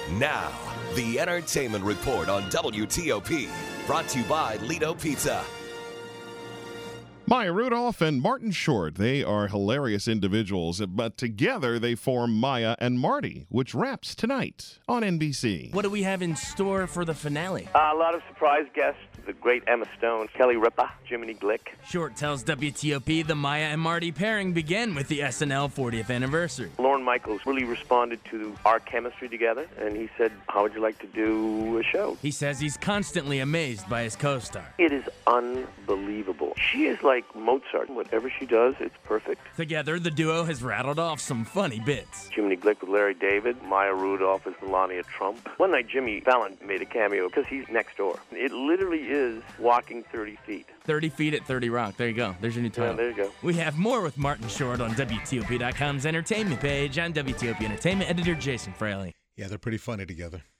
Now, the Entertainment Report on WTOP, brought to you by Lido Pizza. Maya Rudolph and Martin Short, they are hilarious individuals, but together they form Maya and Marty, which wraps tonight on NBC. What do we have in store for the finale? A lot of surprise guests, the great Emma Stone, Kelly Ripa, Jiminy Glick. Short tells WTOP the Maya and Marty pairing began with the SNL 40th anniversary. Lorne Michaels really responded to our chemistry together, and he said, how would you like to do a show? He says he's constantly amazed by his co-star. It is unbelievable. She is like Mozart. Whatever she does, it's perfect. Together, the duo has rattled off some funny bits. Jiminy Glick with Larry David, Maya Rudolph as Melania Trump. One night, Jimmy Fallon made a cameo because he's next door. It literally is walking 30 feet. 30 feet at 30 Rock. There you go. There's your new title. Yeah, there you go. We have more with Martin Short on WTOP.com's entertainment page. I'm WTOP Entertainment editor Jason Fraley. Yeah, they're pretty funny together.